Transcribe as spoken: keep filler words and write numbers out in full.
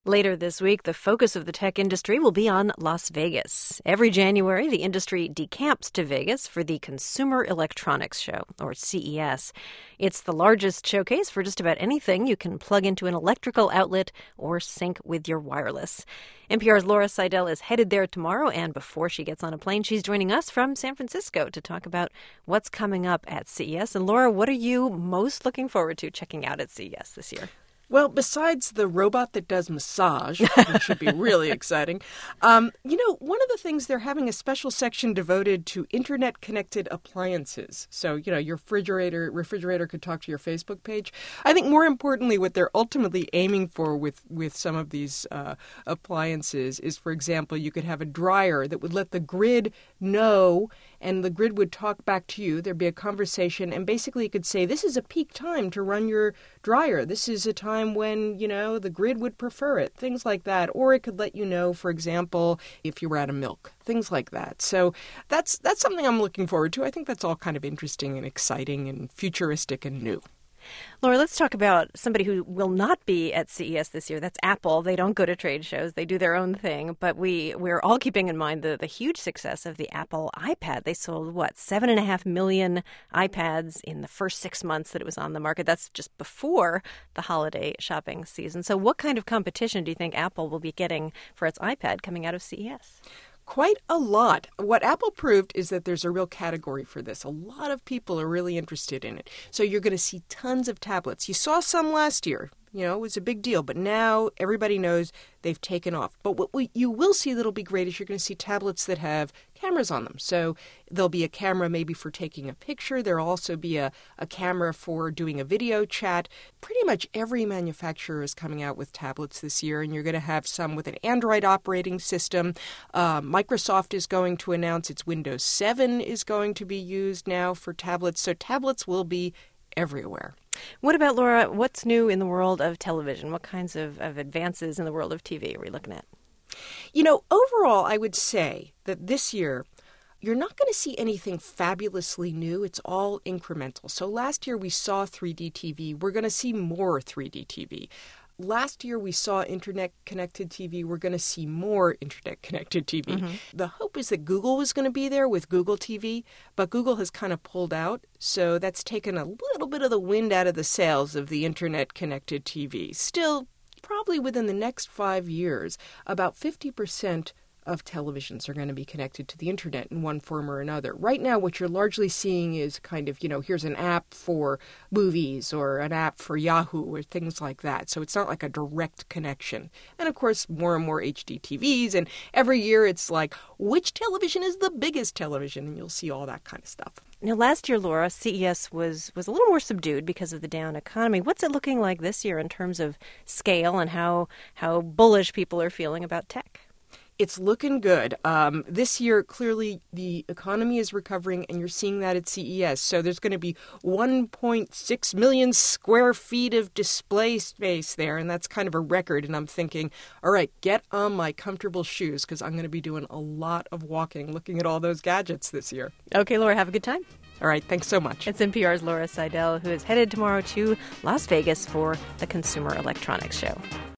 Later this week, the focus of the tech industry will be on Las Vegas. Every January, the industry decamps to Vegas for the Consumer Electronics Show, or C E S. It's the largest showcase for just about anything you can plug into an electrical outlet or sync with your wireless. N P R's Laura Seidel is headed there tomorrow, and before she gets on a plane, she's joining us from San Francisco to talk about what's coming up at C E S. And Laura, what are you most looking forward to checking out at C E S this year? Well, besides the robot that does massage, which should be really exciting, um, you know, one of the things, they're having a special section devoted to internet-connected appliances. So, you know, your refrigerator refrigerator could talk to your Facebook page. I think more importantly, what they're ultimately aiming for with, with some of these uh, appliances is, for example, you could have a dryer that would let the grid know, and the grid would talk back to you. There'd be a conversation, and basically it could say, this is a peak time to run your dryer. This is a time when, you know, the grid would prefer it, things like that. Or it could let you know, for example, if you were out of milk, things like that. So that's that's something I'm looking forward to. I think that's all kind of interesting and exciting and futuristic and new. Laura, let's talk about somebody who will not be at C E S this year. That's Apple. They don't go to trade shows. They do their own thing. But we, we're all keeping in mind the, the huge success of the Apple iPad. They sold, what, seven and a half million iPads in the first six months that it was on the market. That's just before the holiday shopping season. So what kind of competition do you think Apple will be getting for its iPad coming out of C E S? Quite a lot. What Apple proved is that there's a real category for this. A lot of people are really interested in it. So you're going to see tons of tablets. You saw some last year. You know, it was a big deal. But now everybody knows they've taken off. But what we, you will see that'll be great is you're going to see tablets that have cameras on them. So there'll be a camera maybe for taking a picture. There'll also be a, a camera for doing a video chat. Pretty much every manufacturer is coming out with tablets this year, and you're going to have some with an Android operating system. Uh, Microsoft is going to announce its Windows seven is going to be used now for tablets. So tablets will be everywhere. What about, Laura, what's new in the world of television? What kinds of, of advances in the world of T V are we looking at? You know, overall, I would say that this year, you're not going to see anything fabulously new. It's all incremental. So last year we saw three D T V. We're going to see more three D T V. Last year we saw internet-connected T V. We're going to see more internet-connected T V. Mm-hmm. The hope is that Google was going to be there with Google T V, but Google has kind of pulled out. So that's taken a little bit of the wind out of the sails of the internet-connected T V. Still, probably within the next five years, about fifty percent of televisions are going to be connected to the internet in one form or another. Right now, what you're largely seeing is kind of, you know, here's an app for movies or an app for Yahoo or things like that. So it's not like a direct connection. And of course, more and more H D T Vs. And every year it's like, which television is the biggest television? And you'll see all that kind of stuff. Now, last year, Laura, C E S was, was a little more subdued because of the down economy. What's it looking like this year in terms of scale and how, how bullish people are feeling about tech? It's looking good. Um, this year, clearly, the economy is recovering, and you're seeing that at C E S. So there's going to be one point six million square feet of display space there, and that's kind of a record. And I'm thinking, all right, get on my comfortable shoes, because I'm going to be doing a lot of walking, looking at all those gadgets this year. Okay, Laura, have a good time. All right, thanks so much. It's N P R's Laura Seidel, who is headed tomorrow to Las Vegas for the Consumer Electronics Show.